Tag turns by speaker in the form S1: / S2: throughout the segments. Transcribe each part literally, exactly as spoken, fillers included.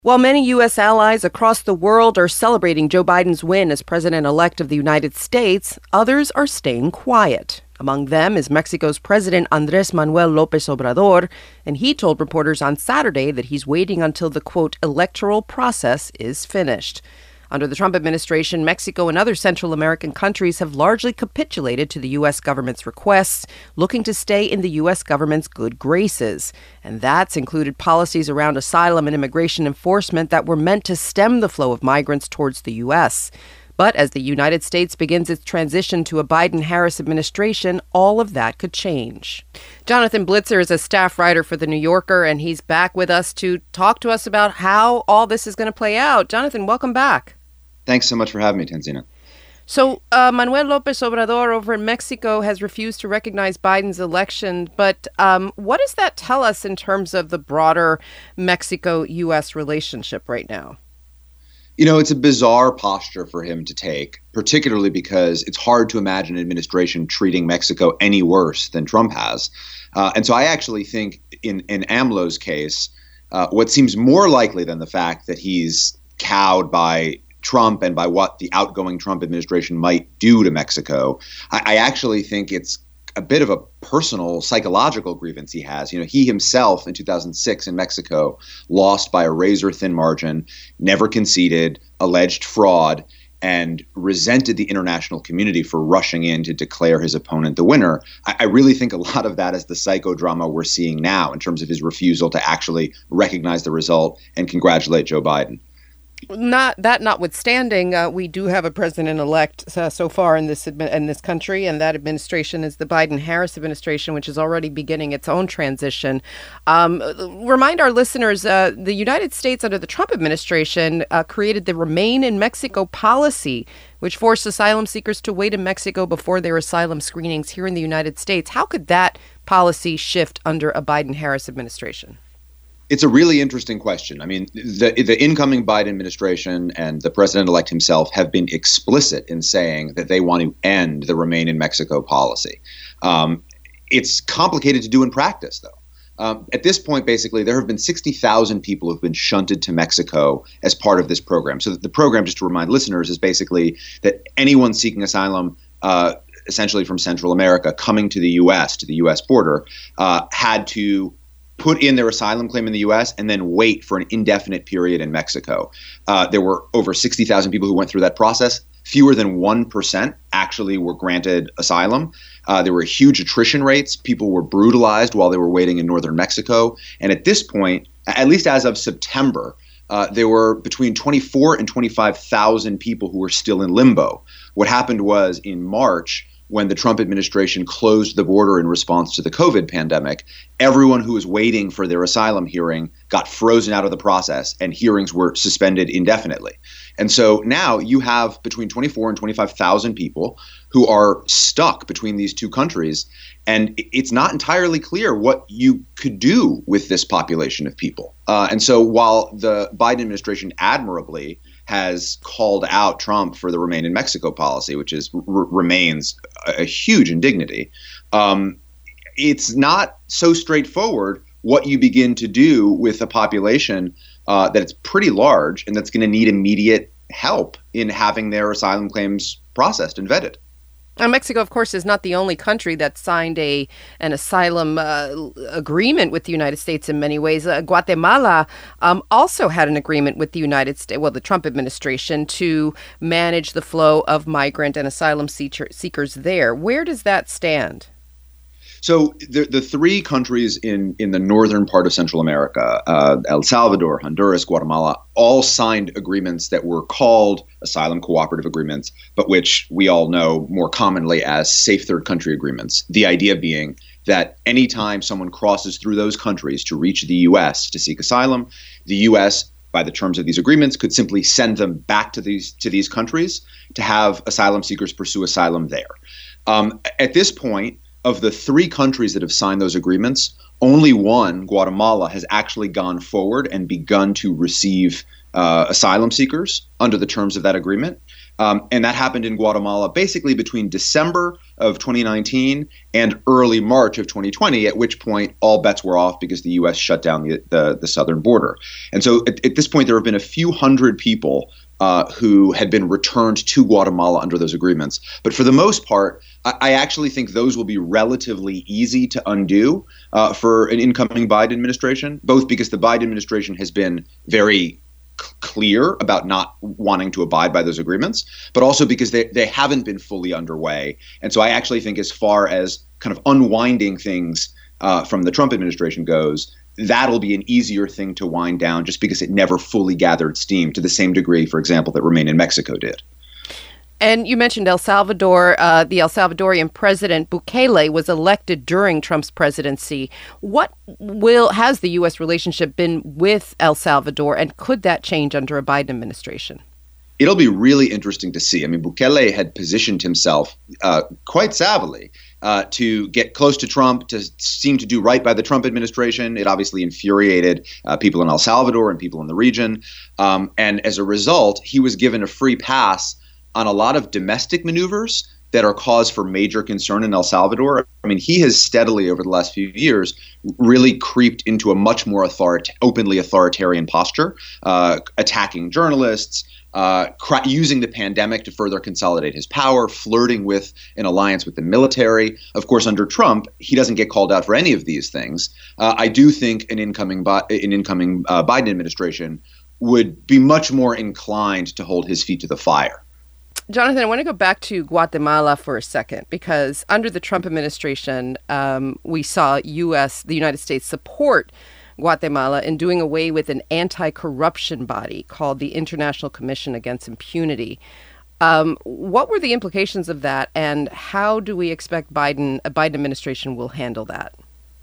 S1: While many U S allies across the world are celebrating Joe Biden's win as president-elect of the United States, others are staying quiet. Among them is Mexico's President Andrés Manuel López Obrador, and he told reporters on Saturday that he's waiting until the, quote, electoral process is finished. Under the Trump administration, Mexico and other Central American countries have largely capitulated to the U S government's requests, looking to stay in the U S government's good graces. And that's included policies around asylum and immigration enforcement that were meant to stem the flow of migrants towards the U S. But as the United States begins its transition to a Biden-Harris administration, all of that could change. Jonathan Blitzer is a staff writer for The New Yorker, and he's back with us to talk to us about how all this is going to play out. Jonathan, welcome back.
S2: Thanks so much for having me, Tanzina.
S1: So uh, Manuel López Obrador over in Mexico has refused to recognize Biden's election. But um, what does that tell us in terms of the broader Mexico-U S relationship right now?
S2: You know, it's a bizarre posture for him to take, particularly because it's hard to imagine an administration treating Mexico any worse than Trump has. Uh, and so I actually think in, in AMLO's case, uh, what seems more likely than the fact that he's cowed by Trump and by what the outgoing Trump administration might do to Mexico, I, I actually think it's a bit of a personal psychological grievance he has. You know, he himself in two thousand six in Mexico lost by a razor thin margin, never conceded, alleged fraud, and resented the international community for rushing in to declare his opponent the winner. I, I really think a lot of that is the psychodrama we're seeing now in terms of his refusal to actually recognize the result and congratulate Joe Biden.
S1: Not that notwithstanding, uh, we do have a president-elect uh, so far in this admi- in this country, and that administration is the Biden-Harris administration, which is already beginning its own transition. Um, remind our listeners, uh, the United States under the Trump administration uh, created the Remain in Mexico policy, which forced asylum seekers to wait in Mexico before their asylum screenings here in the United States. How could that policy shift under a Biden-Harris administration?
S2: It's a really interesting question. I mean, the the incoming Biden administration and the president-elect himself have been explicit in saying that they want to end the Remain in Mexico policy. Um, it's complicated to do in practice, though. Um, at this point, basically, there have been sixty thousand people who have been shunted to Mexico as part of this program. So the program, just to remind listeners, is basically that anyone seeking asylum uh, essentially from Central America coming to the U S, to the U S border, uh, had to put in their asylum claim in the U S and then wait for an indefinite period in Mexico. Uh, there were over sixty thousand people who went through that process. Fewer than one percent actually were granted asylum. Uh, there were huge attrition rates. People were brutalized while they were waiting in northern Mexico. And at this point, at least as of September, uh, there were between twenty-four and twenty-five thousand people who were still in limbo. What happened was in March, when the Trump administration closed the border in response to the COVID pandemic, everyone who was waiting for their asylum hearing got frozen out of the process and hearings were suspended indefinitely. And so now you have between twenty-four and twenty-five thousand people who are stuck between these two countries. And it's not entirely clear what you could do with this population of people. Uh, and so while the Biden administration admirably has called out Trump for the Remain in Mexico policy, which is r- remains a, a huge indignity, um, it's not so straightforward what you begin to do with a population uh, that's pretty large and that's going to need immediate help in having their asylum claims processed and vetted.
S1: Now, Mexico, of course, is not the only country that signed a an asylum uh, agreement with the United States in many ways. Uh, Guatemala um, also had an agreement with the United States, well, the Trump administration, to manage the flow of migrant and asylum seeker- seekers there. Where does that stand?
S2: So the the three countries in, in the northern part of Central America, uh, El Salvador, Honduras, Guatemala, all signed agreements that were called asylum cooperative agreements, but which we all know more commonly as safe third country agreements. The idea being that anytime someone crosses through those countries to reach the U S to seek asylum, the U S, by the terms of these agreements, could simply send them back to these to these countries to have asylum seekers pursue asylum there. Um, at this point, of the three countries that have signed those agreements, only one, Guatemala, has actually gone forward and begun to receive uh, asylum seekers under the terms of that agreement. Um, and that happened in Guatemala basically between December of twenty nineteen and early March of twenty twenty, at which point all bets were off because the U S shut down the, the, the southern border. And so at, at this point, there have been a few hundred people uh, who had been returned to Guatemala under those agreements. But for the most part, I, I actually think those will be relatively easy to undo uh, for an incoming Biden administration, both because the Biden administration has been very clear about not wanting to abide by those agreements, but also because they, they haven't been fully underway. And so I actually think as far as kind of unwinding things uh, from the Trump administration goes, that'll be an easier thing to wind down just because it never fully gathered steam to the same degree, for example, that Remain in Mexico did.
S1: And you mentioned El Salvador. Uh, the El Salvadorian president Bukele was elected during Trump's presidency. What will has the U S relationship been with El Salvador, and could that change under a Biden administration?
S2: It'll be really interesting to see. I mean, Bukele had positioned himself uh, quite savvily uh, to get close to Trump, to seem to do right by the Trump administration. It obviously infuriated uh, people in El Salvador and people in the region. Um, and as a result, he was given a free pass on a lot of domestic maneuvers that are cause for major concern in El Salvador. I mean, he has steadily over the last few years really creeped into a much more author- openly authoritarian posture, uh, attacking journalists, uh, cr- using the pandemic to further consolidate his power, flirting with an alliance with the military. Of course, under Trump, he doesn't get called out for any of these things. Uh, I do think an incoming, Bi- an incoming uh, Biden administration would be much more inclined to hold his feet to the fire.
S1: Jonathan, I want to go back to Guatemala for a second, because under the Trump administration, um, we saw U S, the United States, support Guatemala in doing away with an anti-corruption body called the International Commission Against Impunity. Um, what were the implications of that, and how do we expect Biden, a Biden administration will handle that?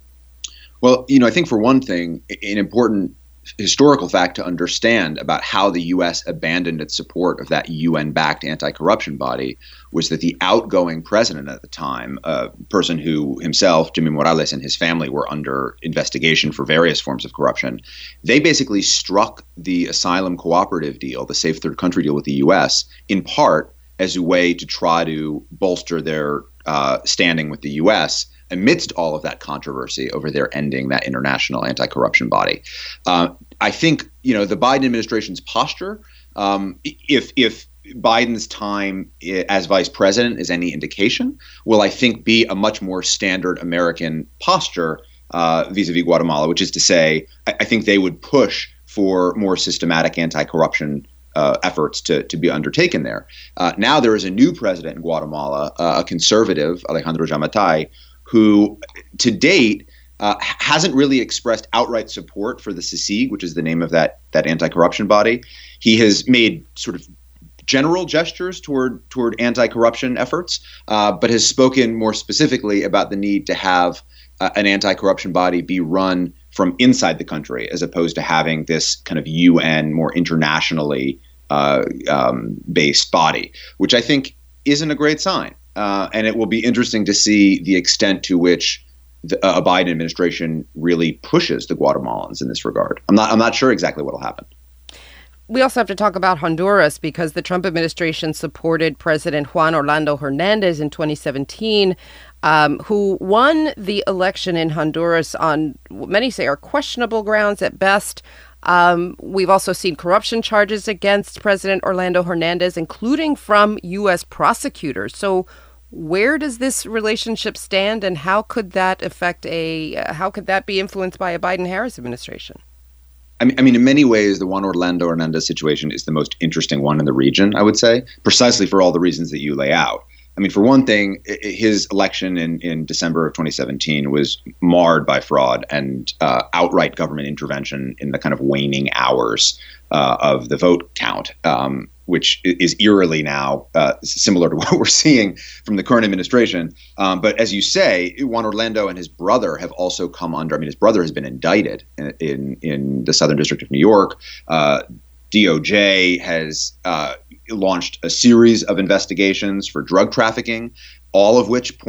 S2: Well, you know, I think for one thing, an important historical fact to understand about how the U S abandoned its support of that U N-backed anti-corruption body was that the outgoing president at the time, a person who himself, Jimmy Morales, and his family were under investigation for various forms of corruption, they basically struck the asylum cooperative deal, the safe third country deal with the U S, in part as a way to try to bolster their uh, standing with the U S amidst all of that controversy over their ending that international anti-corruption body. Uh, I think, you know, the Biden administration's posture, um, if if Biden's time as vice president is any indication, will, I think, be a much more standard American posture uh, vis-a-vis Guatemala, which is to say, I, I think they would push for more systematic anti-corruption Uh, efforts to, to be undertaken there. Uh, now there is a new president in Guatemala, uh, a conservative, Alejandro Giammattei, who to date uh, hasn't really expressed outright support for the C I C I G, which is the name of that that anti-corruption body. He has made sort of general gestures toward toward anti-corruption efforts, uh, but has spoken more specifically about the need to have uh, an anti-corruption body be run from inside the country, as opposed to having this kind of U N, more internationally uh, um, based body, which I think isn't a great sign. Uh, and it will be interesting to see the extent to which the, a Biden administration really pushes the Guatemalans in this regard. I'm not. I'm not sure exactly what will happen.
S1: We also have to talk about Honduras, because the Trump administration supported President Juan Orlando Hernandez in twenty seventeen, um, who won the election in Honduras on what many say are questionable grounds at best. Um, we've also seen corruption charges against President Orlando Hernandez, including from U S prosecutors. So where does this relationship stand, and how could that affect a, uh, how could that be influenced by a Biden-Harris administration?
S2: I mean, I mean, in many ways, the Juan Orlando Hernandez situation is the most interesting one in the region, I would say, precisely for all the reasons that you lay out. I mean, for one thing, his election in, in December of twenty seventeen was marred by fraud and uh, outright government intervention in the kind of waning hours uh, of the vote count, um, which is eerily now uh, similar to what we're seeing from the current administration. Um, but as you say, Juan Orlando and his brother have also come under, I mean, his brother has been indicted in, in, in the Southern District of New York. Uh, D O J has uh, launched a series of investigations for drug trafficking, all of which point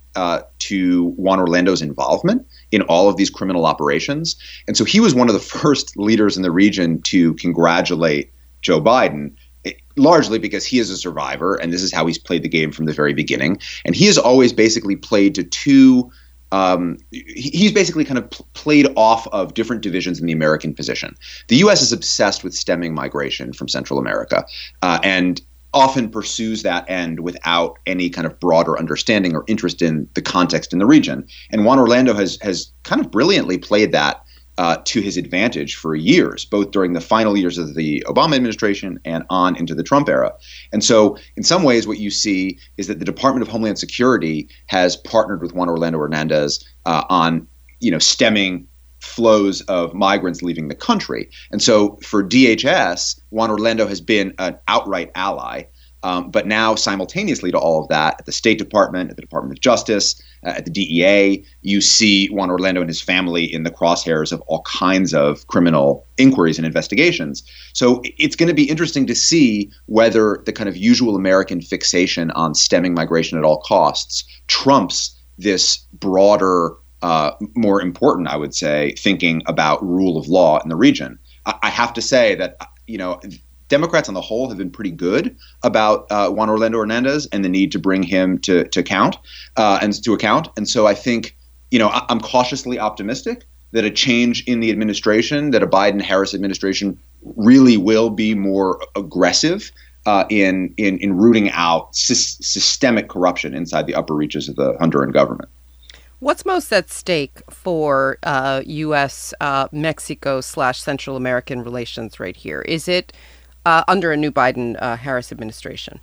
S2: uh, to Juan Orlando's involvement in all of these criminal operations. And so he was one of the first leaders in the region to congratulate Joe Biden, largely because he is a survivor, and this is how he's played the game from the very beginning. And he has always basically played to two Um, he's basically kind of pl- played off of different divisions in the American position. The U S is obsessed with stemming migration from Central America uh, and often pursues that end without any kind of broader understanding or interest in the context in the region. And Juan Orlando has has kind of brilliantly played that uh, to his advantage for years, both during the final years of the Obama administration and on into the Trump era. And so in some ways, what you see is that the Department of Homeland Security has partnered with Juan Orlando Hernandez uh, on, you know, stemming flows of migrants leaving the country. And so for D H S, Juan Orlando has been an outright ally. Um, but now, simultaneously to all of that, at the State Department, at the Department of Justice, uh, at the D E A, you see Juan Orlando and his family in the crosshairs of all kinds of criminal inquiries and investigations. So it's going to be interesting to see whether the kind of usual American fixation on stemming migration at all costs trumps this broader, uh, more important, I would say, thinking about rule of law in the region. I, I have to say that, you know, Democrats on the whole have been pretty good about uh, Juan Orlando Hernandez and the need to bring him to to account uh, and to account. And so I think, you know, I, I'm cautiously optimistic that a change in the administration, that a Biden-Harris administration really will be more aggressive uh, in, in in rooting out sy- systemic corruption inside the upper reaches of the Honduran government.
S1: What's most at stake for uh, U S uh, Mexico slash Central American relations right here? Is it Uh, under a new Biden-Harris uh, administration?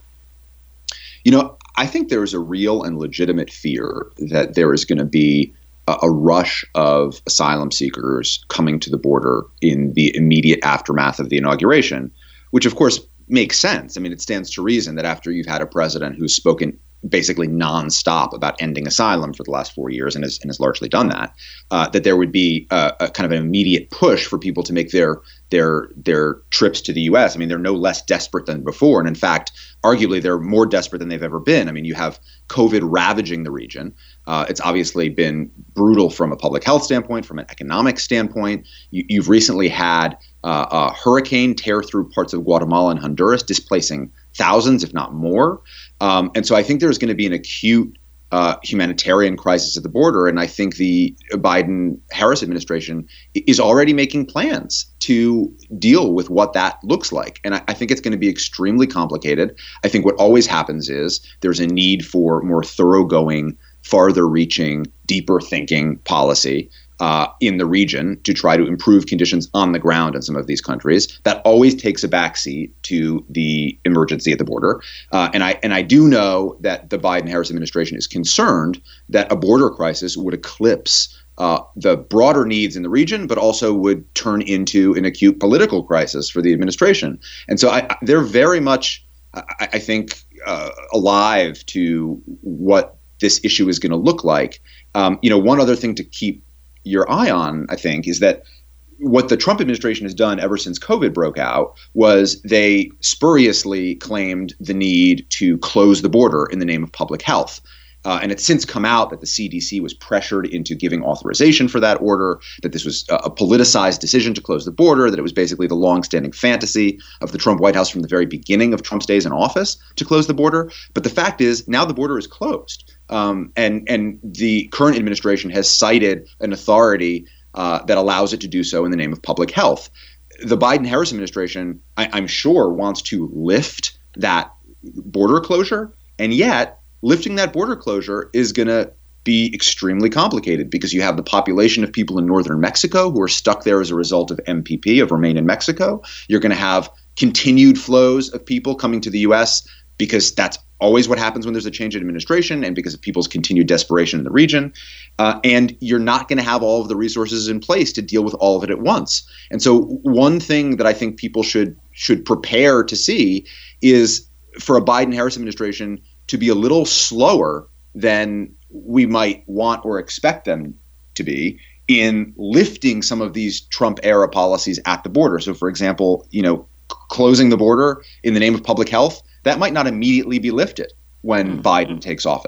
S2: You know, I think there is a real and legitimate fear that there is going to be a, a rush of asylum seekers coming to the border in the immediate aftermath of the inauguration, which, of course, makes sense. I mean, it stands to reason that after you've had a president who's spoken basically nonstop about ending asylum for the last four years and has, and has largely done that, uh, that there would be a, a kind of an immediate push for people to make their their their trips to the U S. I mean, they're no less desperate than before. And in fact, arguably, they're more desperate than they've ever been. I mean, you have COVID ravaging the region. Uh, it's obviously been brutal from a public health standpoint, from an economic standpoint. You, you've recently had uh, a hurricane tear through parts of Guatemala and Honduras, displacing thousands, if not more. Um, and so I think there's going to be an acute uh, humanitarian crisis at the border. And I think the Biden-Harris administration is already making plans to deal with what that looks like. And I, I think it's going to be extremely complicated. I think what always happens is there's a need for more thoroughgoing, farther-reaching, deeper-thinking policy Uh, in the region to try to improve conditions on the ground in some of these countries. That always takes a backseat to the emergency at the border. Uh, and I and I do know that the Biden-Harris administration is concerned that a border crisis would eclipse uh, the broader needs in the region, but also would turn into an acute political crisis for the administration. And so I, I, they're very much, I, I think, uh, alive to what this issue is going to look like. Um, you know, one other thing to keep your eye on, I think, is that what the Trump administration has done ever since COVID broke out was they spuriously claimed the need to close the border in the name of public health. Uh, and it's since come out that the C D C was pressured into giving authorization for that order, that this was a, a politicized decision to close the border, that it was basically the longstanding fantasy of the Trump White House from the very beginning of Trump's days in office to close the border. But the fact is, now the border is closed. Um, and, and the current administration has cited an authority uh, that allows it to do so in the name of public health. The Biden-Harris administration, I, I'm sure, wants to lift that border closure, and yet lifting that border closure is going to be extremely complicated because you have the population of people in northern Mexico who are stuck there as a result of M P P, of Remain in Mexico. You're going to have continued flows of people coming to the U S because that's always what happens when there's a change in administration and because of people's continued desperation in the region. Uh, and you're not going to have all of the resources in place to deal with all of it at once. And so one thing that I think people should should prepare to see is for a Biden-Harris administration to be a little slower than we might want or expect them to be in lifting some of these Trump-era policies at the border. So, for example, you know, closing the border in the name of public health, that might not immediately be lifted when mm-hmm. Biden takes office.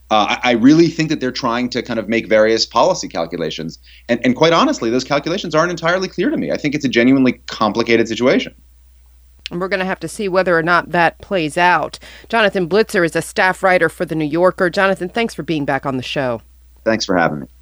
S2: Uh, I, I really think that they're trying to kind of make various policy calculations. And, and quite honestly, those calculations aren't entirely clear to me. I think it's a genuinely complicated situation.
S1: And we're going to have to see whether or not that plays out. Jonathan Blitzer is a staff writer for The New Yorker. Jonathan, thanks for being back on the show.
S2: Thanks for having me.